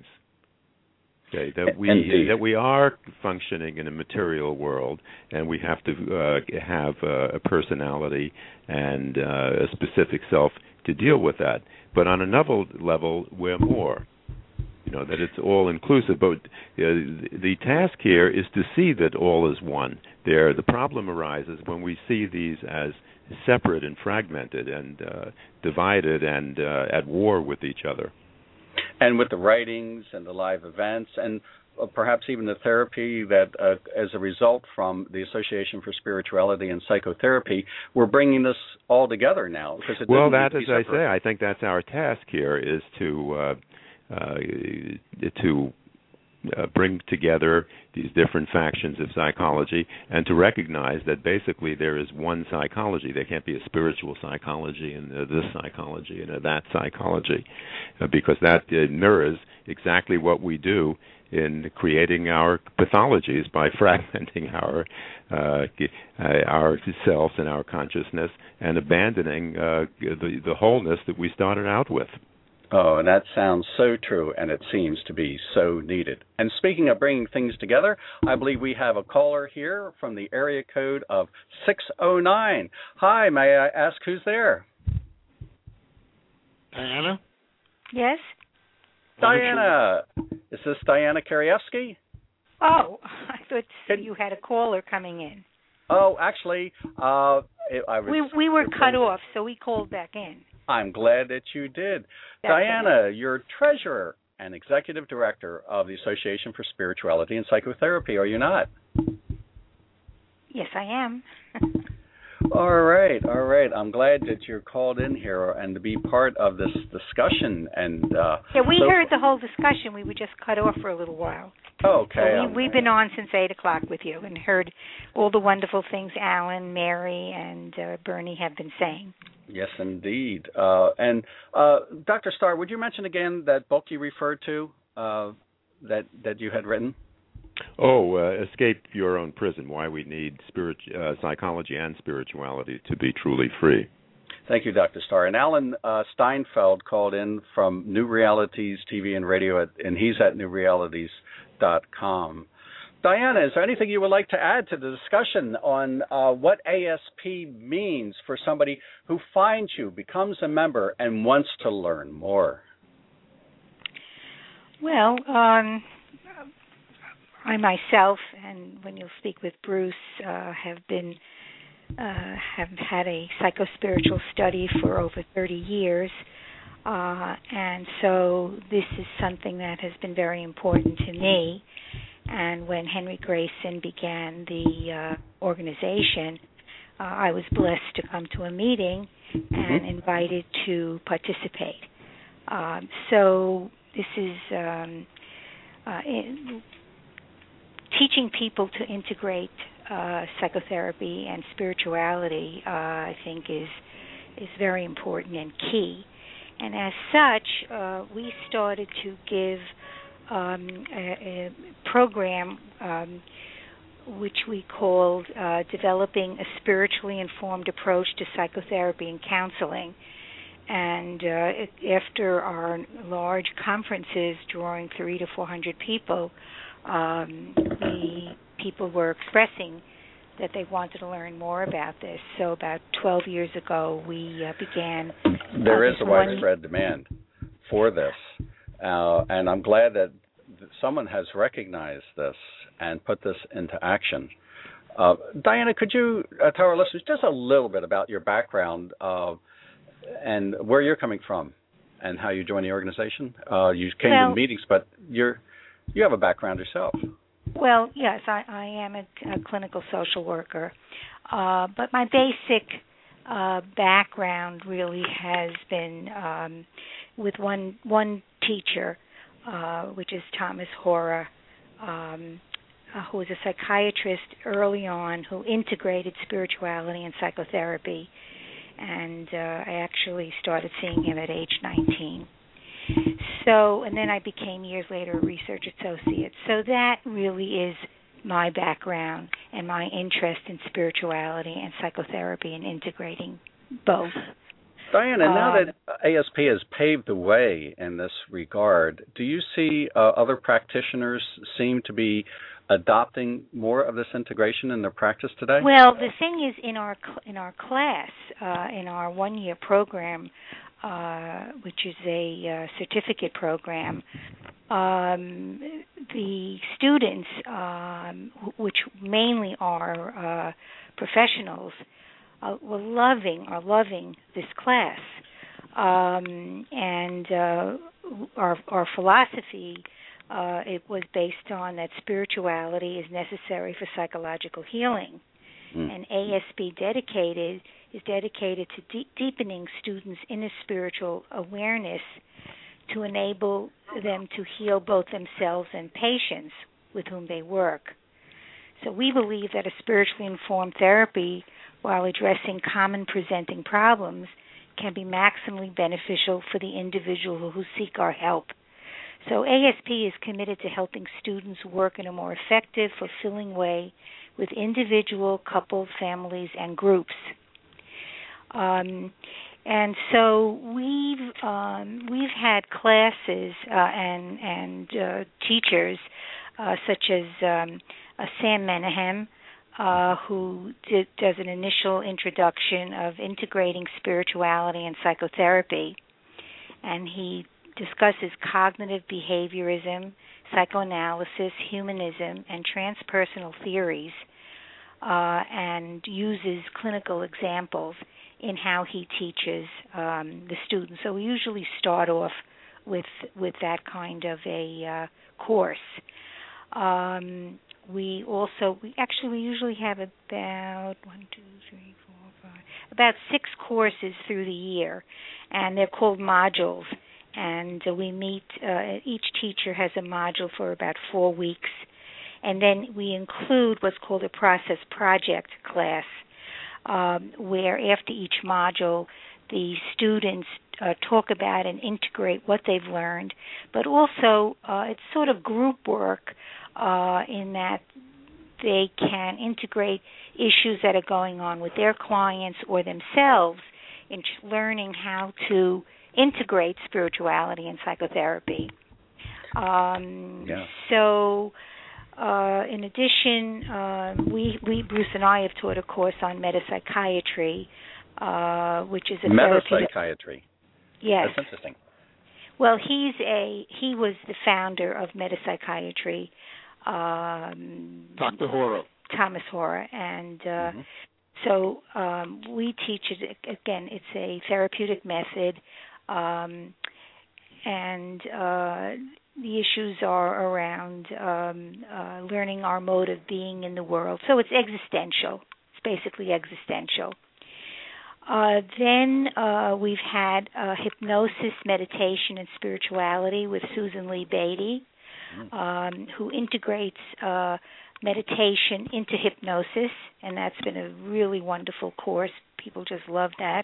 Okay, that we Indeed. that we are functioning in a material world, and we have to uh, have uh, a personality and uh, a specific self to deal with that. But on another level, we're more. You know, that it's all inclusive, but uh, the task here is to see that all is one. There, the problem arises when we see these as separate and fragmented and uh, divided and uh, at war with each other. And with the writings and the live events and uh, perhaps even the therapy that, uh, as a result from the Association for Spirituality and Psychotherapy, we're bringing this all together now. Because it well, that, as I say, I think that's our task here, is to uh, Uh, to uh, bring together these different factions of psychology and to recognize that basically there is one psychology. There can't be a spiritual psychology and uh, this psychology and uh, that psychology, uh, because that uh, mirrors exactly what we do in creating our pathologies by fragmenting our uh, uh, our selves and our consciousness and abandoning uh, the, the wholeness that we started out with. Oh, and that sounds so true, and it seems to be so needed. And speaking of bringing things together, I believe we have a caller here from the area code of six oh nine. Hi, may I ask who's there? Diana? Yes? Diana, is this Diana Karievsky? Oh, I thought Can, you had a caller coming in. Oh, actually, uh, I was, we we were cut off, so we called back in. I'm glad that you did. That's Diana, right. you're treasurer and executive director of the Association for Spirituality and Psychotherapy, are you not? Yes, I am. All right, all right. I'm glad that you're called in here and to be part of this discussion. And uh, yeah, we so, heard the whole discussion. We were just cut off for a little while. Okay. So we, we've been on since eight o'clock with you and heard all the wonderful things Alan, Mary, and uh, Bernie have been saying. Yes, indeed. Uh, and uh, Doctor Starr, would you mention again that book you referred to uh, that that you had written? Oh, uh, Escape Your Own Prison, Why We Need spirit, uh, Psychology and Spirituality to Be Truly Free. Thank you, Doctor Starr. And Alan uh, Steinfeld called in from New Realities T V and Radio, at, and he's at new realities dot com. Diana, is there anything you would like to add to the discussion on uh, what A S P means for somebody who finds you, becomes a member, and wants to learn more? Well, um, I myself, and when you'll speak with Bruce, uh, have been uh, have had a psychospiritual study for over thirty years, uh, and so this is something that has been very important to me. And when Henry Grayson began the uh, organization, uh, I was blessed to come to a meeting and invited to participate. Um, so this is um, uh, in, teaching people to integrate uh, psychotherapy and spirituality, uh, I think, is is very important and key. And as such, uh, we started to give Um, a, a program um, which we called uh, Developing a Spiritually Informed Approach to Psychotherapy and Counseling. And uh, it, after our large conferences drawing three to four hundred people, um, we, people were expressing that they wanted to learn more about this. So about twelve years ago, we uh, began. There uh, is a widespread demand for this. Uh, and I'm glad that someone has recognized this and put this into action. Uh, Diana, could you uh, tell our listeners just a little bit about your background uh, and where you're coming from and how you joined the organization? Uh, you came well, to the meetings, but you're you have a background yourself. Well, yes, I, I am a, a clinical social worker, uh, but my basic uh, background really has been um, with one one teacher, uh, which is Thomas Hora, um, uh, who was a psychiatrist early on who integrated spirituality and psychotherapy, and uh, I actually started seeing him at age nineteen. So, and then I became years later a research associate. So that really is my background and my interest in spirituality and psychotherapy and integrating both. Diana, now uh, that A S P has paved the way in this regard, do you see uh, other practitioners seem to be adopting more of this integration in their practice today? Well, the thing is, in our cl- in our class, uh, in our one-year program, uh, which is a uh, certificate program, um, the students, um, which mainly are uh, professionals, uh, were loving are loving this class, um, and uh, our our philosophy. Uh, it was based on that spirituality is necessary for psychological healing, mm. and A S P dedicated is dedicated to de- deepening students' inner spiritual awareness to enable them to heal both themselves and patients with whom they work. So we believe that a spiritually informed therapy, while addressing common presenting problems, can be maximally beneficial for the individual who seek our help. So A S P is committed to helping students work in a more effective, fulfilling way with individual, coupled, families, and groups. Um, and so we've um, we've had classes uh, and and uh, teachers uh, such as um, uh, Sam Menahem, uh, who did, does an initial introduction of integrating spirituality and psychotherapy, and he discusses cognitive behaviorism, psychoanalysis, humanism, and transpersonal theories, uh, and uses clinical examples in how he teaches um, the students. So we usually start off with with that kind of a uh, course. Um, we also, we actually we usually have about one, two, three, four, five, about six courses through the year, and they're called modules. And uh, we meet, uh, each teacher has a module for about four weeks, and then we include what's called a process project class, um, where after each module, the students uh, talk about and integrate what they've learned, but also uh, it's sort of group work uh, in that they can integrate issues that are going on with their clients or themselves in learning how to integrate spirituality and psychotherapy. Um, yeah. So, uh, in addition, uh, we, we, Bruce and I have taught a course on metapsychiatry, uh, which is a metapsychiatry. Yes. That's interesting. Well, he's a he was the founder of metapsychiatry, um, Doctor Hora. Thomas Hora, and uh, mm-hmm. so um, we teach it again. It's a therapeutic method. Um, and uh, the issues are around um, uh, learning our mode of being in the world. So it's existential. It's basically existential. Uh, then uh, we've had uh, hypnosis, meditation, and spirituality with Susan Lee Beatty, um, who integrates uh, meditation into hypnosis, and that's been a really wonderful course. People just love that.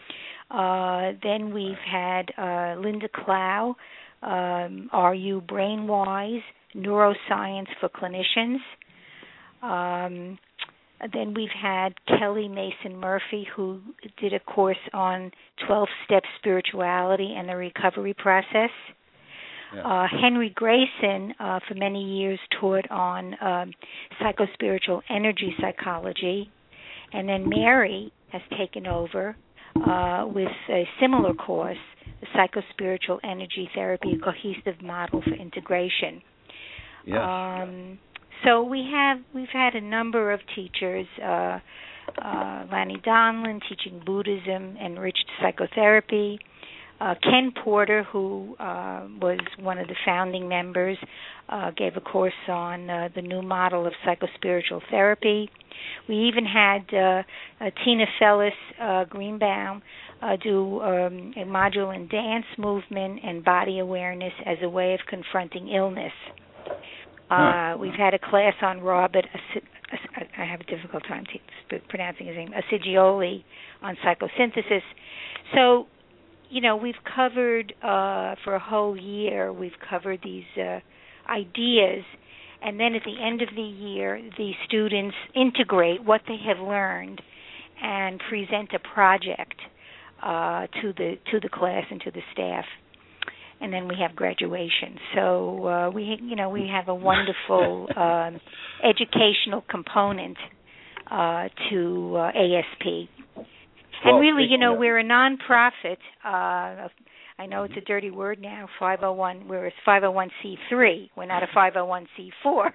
Uh, then we've had uh, Linda Clow, um, Are You Brainwise? Neuroscience for Clinicians. Um, then we've had Kelly Mason Murphy, who did a course on twelve-step spirituality and the recovery process. Yeah. Uh, Henry Grayson, uh, for many years, taught on um, psychospiritual energy psychology. And then Mary has taken over Uh, with a similar course, the Psychospiritual Energy Therapy, a Cohesive Model for Integration. Yes. Um, so we have we've had a number of teachers, uh, uh, Lanny Donlin teaching Buddhism, enriched psychotherapy, uh, Ken Porter, who uh, was one of the founding members, uh, gave a course on uh, the new model of psychospiritual therapy. We even had uh, uh, Tina Fellis uh, Greenbaum uh, do um, a module in dance, movement, and body awareness as a way of confronting illness. Uh, huh. We've had a class on Robert, I have a difficult time t- pronouncing his name, Acigioli, on psychosynthesis. So, you know, we've covered, uh, for a whole year, we've covered these uh, ideas. And then at the end of the year, the students integrate what they have learned and present a project uh, to the to the class and to the staff. And then we have graduation. So uh, we, you know, we have a wonderful um, educational component uh, to uh, A S P. And well, really, you know, of- we're a nonprofit. Uh, I know it's a dirty word now, five oh one, we're a five oh one c three. We're not a five oh one c four.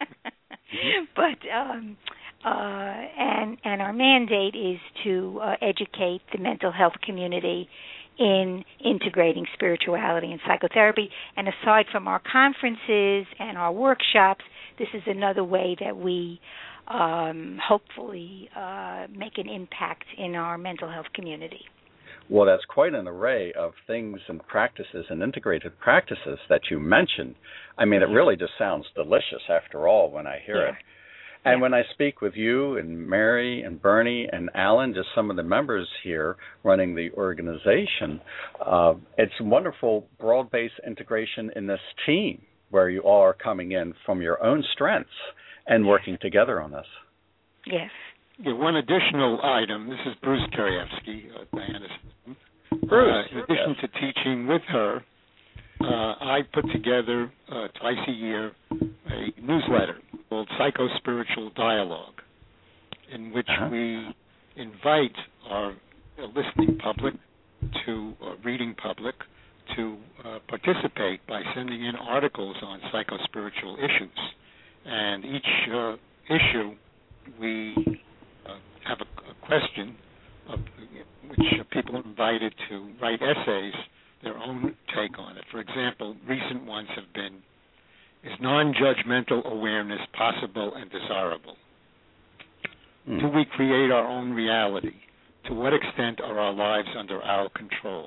But, um, uh, and, and our mandate is to uh, educate the mental health community in integrating spirituality and psychotherapy. And aside from our conferences and our workshops, this is another way that we um, hopefully uh, make an impact in our mental health community. Well, that's quite an array of things and practices and integrated practices that you mentioned. I mean, it really just sounds delicious after all when I hear yeah. it. And yeah. when I speak with you and Mary and Bernie and Alan, just some of the members here running the organization, uh, it's wonderful broad-based integration in this team where you all are coming in from your own strengths and working together on this. Yes. Yeah, one additional item. This is Bruce Karyevsky, uh, Diana's assistant. Bruce. Uh, in addition yes. to teaching with her, uh, I put together uh, twice a year a newsletter called Psychospiritual Dialogue, in which uh-huh. we invite our listening public to uh, reading public to uh, participate by sending in articles on psychospiritual issues. And each uh, issue, we uh, have a, a question of, which people are invited to write essays, their own take on it. For example, recent ones have been, is non-judgmental awareness possible and desirable? Mm. Do we create our own reality? To what extent are our lives under our control?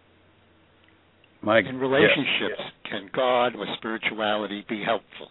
Mike, in relationships, yeah, yeah. can God or spirituality be helpful?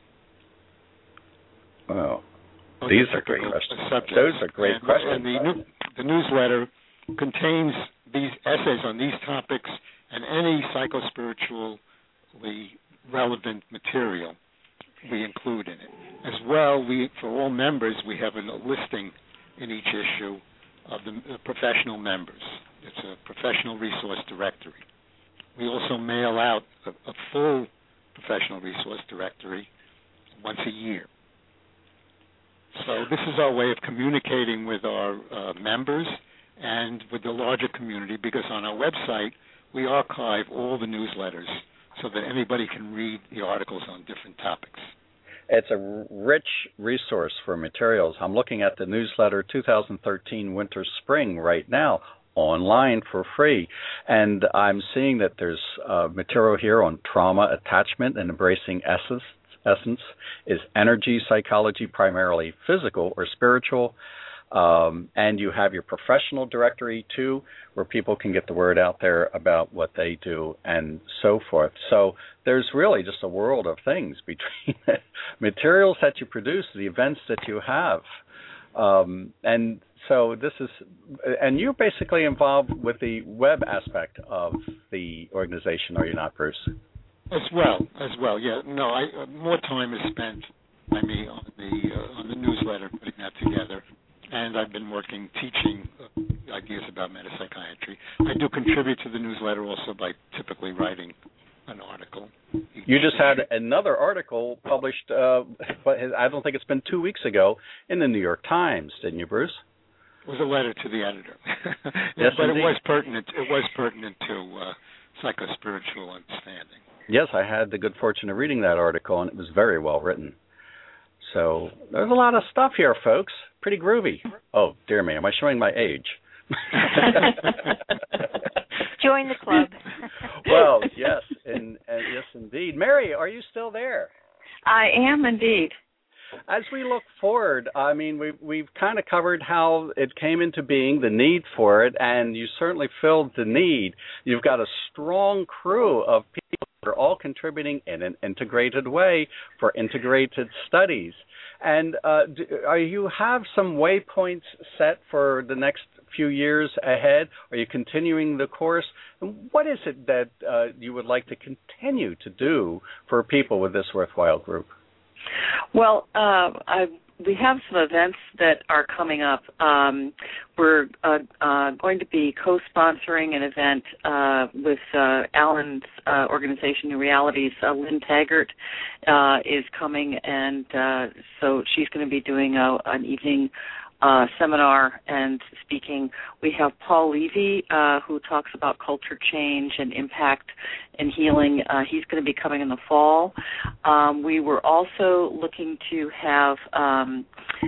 Well, those these are great questions. Subjects. Those are great and, questions. And the, new, the newsletter contains these essays on these topics and any psychospiritually relevant material we include in it. As well, we for all members, we have a listing in each issue of the uh, professional members. It's a professional resource directory. We also mail out a, a full professional resource directory once a year. So this is our way of communicating with our uh, members and with the larger community, because on our website we archive all the newsletters so that anybody can read the articles on different topics. It's a rich resource for materials. I'm looking at the newsletter two thousand thirteen Winter Spring right now, online for free. And I'm seeing that there's uh, material here on trauma, attachment, and embracing essence. Essence is energy psychology, primarily physical or spiritual. Um, and you have your professional directory, too, where people can get the word out there about what they do and so forth. So there's really just a world of things between the materials that you produce, the events that you have. Um, and so this is, and you're basically involved with the web aspect of the organization, are you not, Bruce? As well, as well, yeah. No, I, uh, more time is spent by me on the uh, on the newsletter, putting that together. And I've been working, teaching uh, ideas about metapsychiatry. I do contribute to the newsletter also by typically writing an article. You just had another article published, uh, I don't think it's been two weeks ago, in the New York Times, didn't you, Bruce? It was a letter to the editor. Yes, but indeed. it was pertinent. It was pertinent to uh, psychospiritual understanding. Yes, I had the good fortune of reading that article, and it was very well written. So there's a lot of stuff here, folks. Pretty groovy. Oh, dear me, am I showing my age? Join the club. Well, yes, and, and yes, indeed. Mary, are you still there? I am indeed. As we look forward, I mean, we've, we've kind of covered how it came into being, the need for it, and you certainly filled the need. You've got a strong crew of people that are all contributing in an integrated way for integrated studies. And uh, do, are you have some waypoints set for the next few years ahead? Are you continuing the course? And what is it that uh, you would like to continue to do for people with this worthwhile group? Well, uh, I, we have some events that are coming up. Um, we're uh, uh, going to be co-sponsoring an event uh, with uh, Alan's uh, organization, New Realities. Uh, Lynn Taggart uh, is coming, and uh, so she's going to be doing a, an evening Uh, seminar and speaking. We have Paul Levy, uh, who talks about culture change and impact and healing. Uh, he's going to be coming in the fall. Um, we were also looking to have. Um,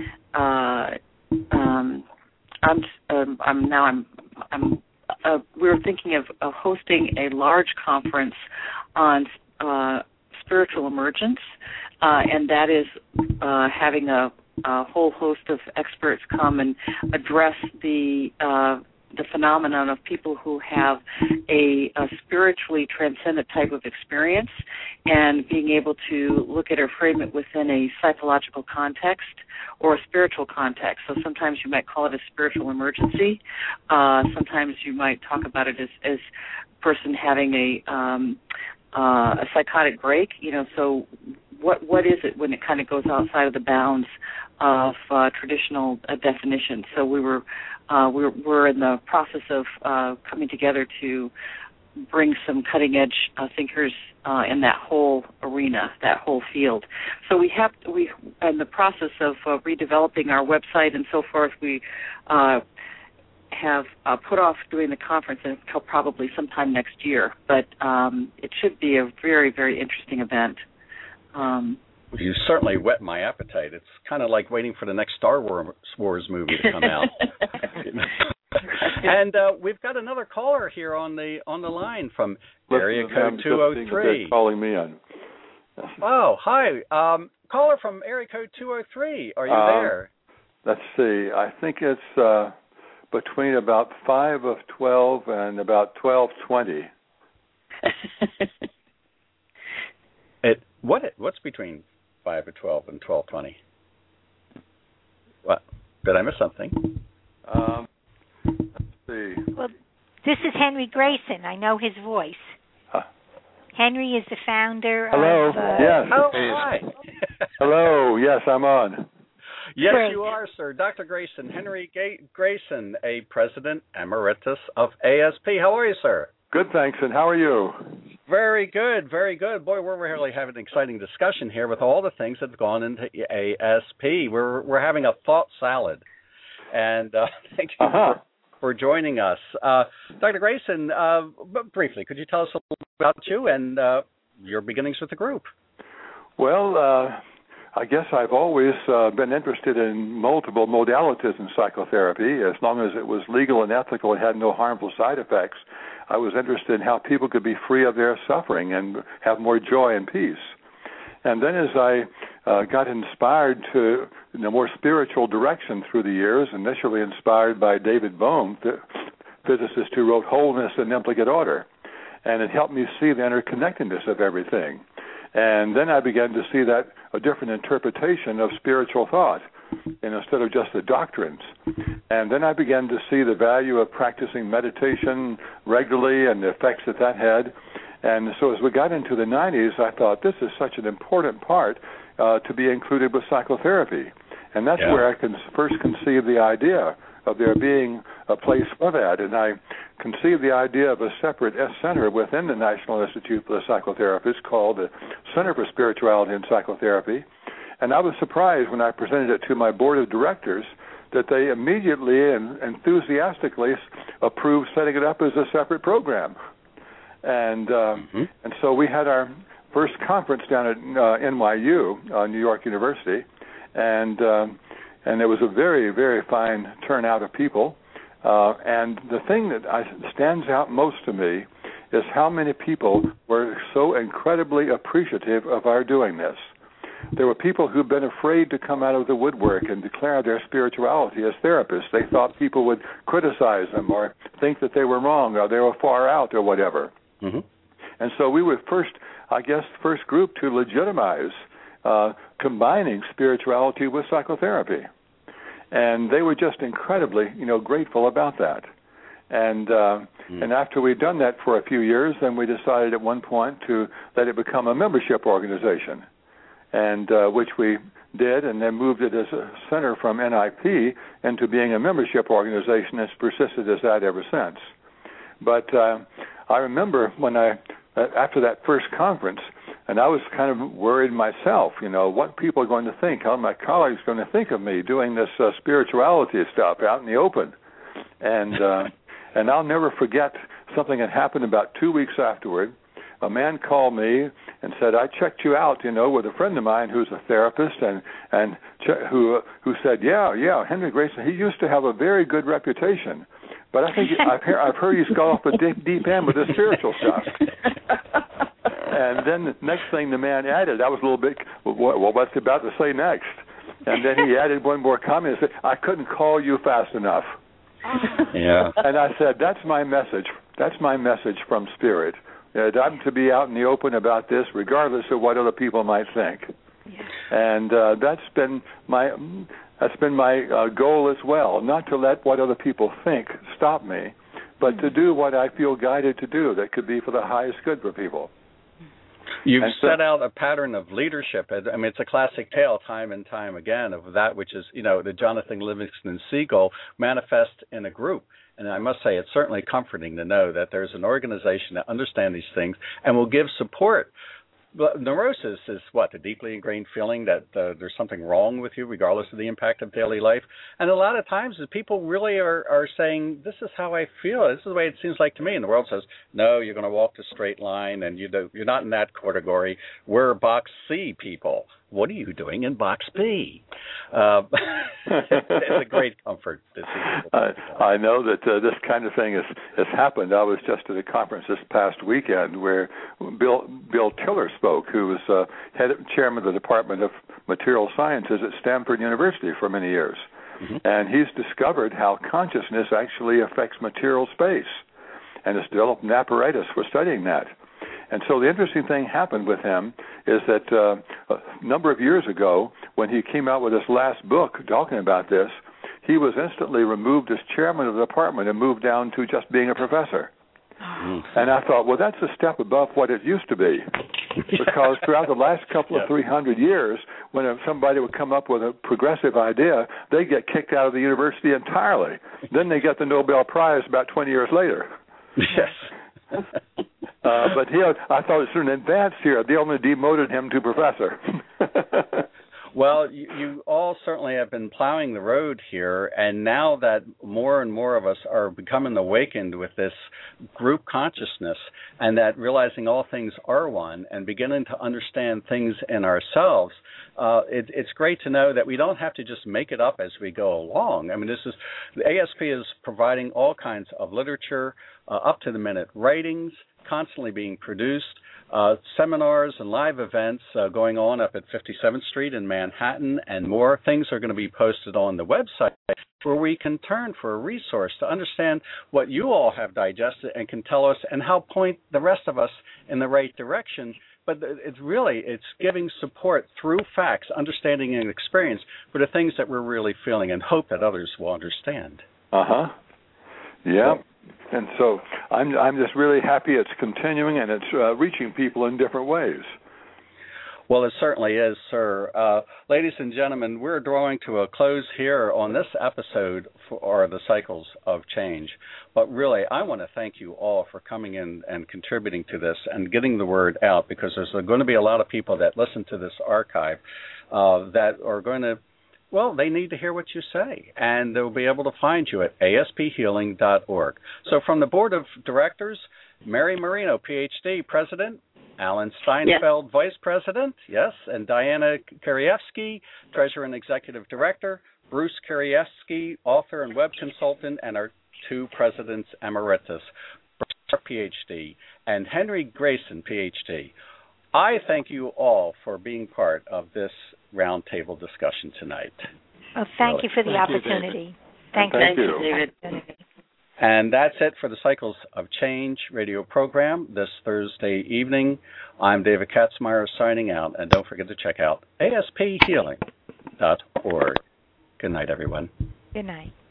uh, um, I'm, um, I'm now. I'm. I'm. Uh, we were thinking of, of hosting a large conference on uh, spiritual emergence, uh, and that is uh, having a a whole host of experts come and address the uh, the phenomenon of people who have a, a spiritually transcendent type of experience, and being able to look at or frame it within a psychological context or a spiritual context. So sometimes you might call it a spiritual emergency. Uh, sometimes you might talk about it as as a person having a um, uh, a psychotic break. You know, so what what is it when it kind of goes outside of the bounds of uh, traditional uh, definitions? So we were uh, we're, we're in the process of uh, coming together to bring some cutting edge uh, thinkers uh, in that whole arena, that whole field. So we have we in the process of uh, redeveloping our website and so forth. We uh, have uh, put off doing the conference until probably sometime next year, but um, it should be a very, very interesting event. Um, you certainly whet my appetite. It's kind of like waiting for the next Star Wars movie to come out. And uh, we've got another caller here on the on the line from area code two oh three. Calling me on. Oh, hi. Um, caller from area code two oh three. Are you um, there? Let's see. I think it's uh, between about five of twelve and about twelve twenty. It what? What's between five of twelve and twelve twenty? What? Did I miss something? Um, let's see. Well, this is Henry Grayson. I know his voice. Huh. Henry is the founder Hello. of... Uh, yes. Oh, hi. Hello. Yes, I'm on. Yes, Great. you are, sir. Doctor Grayson, Henry Ga- Grayson, a president emeritus of A S P. How are you, sir? Good, thanks. And how are you? Very good, very good. Boy, we're really having an exciting discussion here with all the things that have gone into A S P. We're we're having a thought salad, and uh, thank you uh-huh. for, for joining us, uh, Doctor Grayson. Uh, but briefly, could you tell us a little bit about you and uh, your beginnings with the group? Well, uh, I guess I've always uh, been interested in multiple modalities in psychotherapy. As long as it was legal and ethical and had no harmful side effects, I was interested in how people could be free of their suffering and have more joy and peace. And then as I uh, got inspired to in a more spiritual direction through the years, initially inspired by David Bohm, the physicist who wrote Wholeness and Implicate Order, and it helped me see the interconnectedness of everything. And then I began to see that a different interpretation of spiritual thought, and instead of just the doctrines. And then I began to see the value of practicing meditation regularly and the effects that that had. And so as we got into the nineties, I thought this is such an important part uh, to be included with psychotherapy. And that's yeah. where I can first conceive the idea of there being a place for that. And I conceived the idea of a separate S-Center within the National Institute for the Psychotherapists called the Center for Spirituality and Psychotherapy. And I was surprised when I presented it to my board of directors that they immediately and enthusiastically approved setting it up as a separate program. And uh, mm-hmm. and so we had our first conference down at uh, N Y U, uh, New York University, and uh, and it was a very, very fine turnout of people. Uh, and the thing that I, stands out most to me is how many people were so incredibly appreciative of our doing this. There were people who'd been afraid to come out of the woodwork and declare their spirituality as therapists. They thought people would criticize them or think that they were wrong or they were far out or whatever. Mm-hmm. And so we were first, I guess, first group to legitimize uh, combining spirituality with psychotherapy. And they were just incredibly, you know, grateful about that. And uh, mm. and after we'd done that for a few years, then we decided at one point to let it become a membership organization, and uh, which we did, and then moved it as a center from N I P into being a membership organization. It's persisted as that ever since. But uh, I remember when I, after that first conference, and I was kind of worried myself, you know, what people are going to think, how my colleagues are going to think of me doing this uh, spirituality stuff out in the open. And uh, and I'll never forget something that happened about two weeks afterward. A man called me and said, I checked you out, you know, with a friend of mine who's a therapist, and, and ch- who who said, yeah, yeah, Henry Grayson, he used to have a very good reputation. But I think I've heard, I've heard he's gone off the deep, deep end with the spiritual stuff. And then the next thing the man added, I was a little bit, well, what's he about to say next? And then he added one more comment and said, I couldn't call you fast enough. Yeah. And I said, that's my message. That's my message from Spirit. That I'm to be out in the open about this, regardless of what other people might think. Yeah. And uh, that's been my that's been my uh, goal as well, not to let what other people think stop me, but to do what I feel guided to do that could be for the highest good for people. You've and so, set out a pattern of leadership. I mean, it's a classic tale time and time again of that which is, you know, the Jonathan Livingston Seagull manifest in a group. And I must say it's certainly comforting to know that there's an organization that understands these things and will give support neurosis is what, a deeply ingrained feeling that uh, there's something wrong with you regardless of the impact of daily life. And a lot of times people really are, are saying, this is how I feel. This is the way it seems like to me. And the world says, no, you're going to walk the straight line, and you do, you're not in that category. We're box C people. What are you doing in box B? Uh, it's a great comfort to see. I, I know that uh, this kind of thing has, has happened. I was just at a conference this past weekend where Bill Bill Tiller spoke, who was uh, head chairman of the Department of Material Sciences at Stanford University for many years. Mm-hmm. And he's discovered how consciousness actually affects material space, and has developed an apparatus for studying that. And so the interesting thing happened with him is that uh, a number of years ago, when he came out with his last book talking about this, he was instantly removed as chairman of the department and moved down to just being a professor. Mm-hmm. And I thought, well, that's a step above what it used to be. Because throughout the last couple of three hundred years, when somebody would come up with a progressive idea, they get kicked out of the university entirely. Then they get the Nobel Prize about twenty years later. Yes. Uh, but he, I thought it was an advance here. They only demoted him to professor. Well, you, you all certainly have been plowing the road here, and now that more and more of us are becoming awakened with this group consciousness, and that realizing all things are one, and beginning to understand things in ourselves, uh, it, it's great to know that we don't have to just make it up as we go along. I mean, this is the A S P is providing all kinds of literature, uh, up-to-the-minute writings, constantly being produced, uh, seminars and live events uh, going on up at fifty-seventh Street in Manhattan, and more things are going to be posted on the website where we can turn for a resource to understand what you all have digested and can tell us and help point the rest of us in the right direction. But it's really, it's giving support through facts, understanding and experience for the things that we're really feeling, and hope that others will understand. Uh-huh. Yeah. And so I'm I'm just really happy it's continuing, and it's uh, reaching people in different ways. Well, it certainly is, sir. Uh, ladies and gentlemen, we're drawing to a close here on this episode for the Cycles of Change. But really, I want to thank you all for coming in and contributing to this and getting the word out, because there's going to be a lot of people that listen to this archive uh, that are going to, well, they need to hear what you say, and they'll be able to find you at A S P healing dot org. So from the Board of Directors, Mary Marino, P H D, President, Alan Steinfeld, yes. Vice President, yes, and Diana Karievsky, Treasurer and Executive Director, Bruce Karievsky, author and web consultant, and our two Presidents Emeritus, P H D, and Henry Grayson, P H D. I thank you all for being part of this roundtable discussion tonight. Oh, thank really. you for the thank opportunity. You, thank, thank you. you, David. And that's it for the Cycles of Change radio program this Thursday evening. I'm David Katzmeyer signing out, and don't forget to check out A S P healing dot org. Good night, everyone. Good night.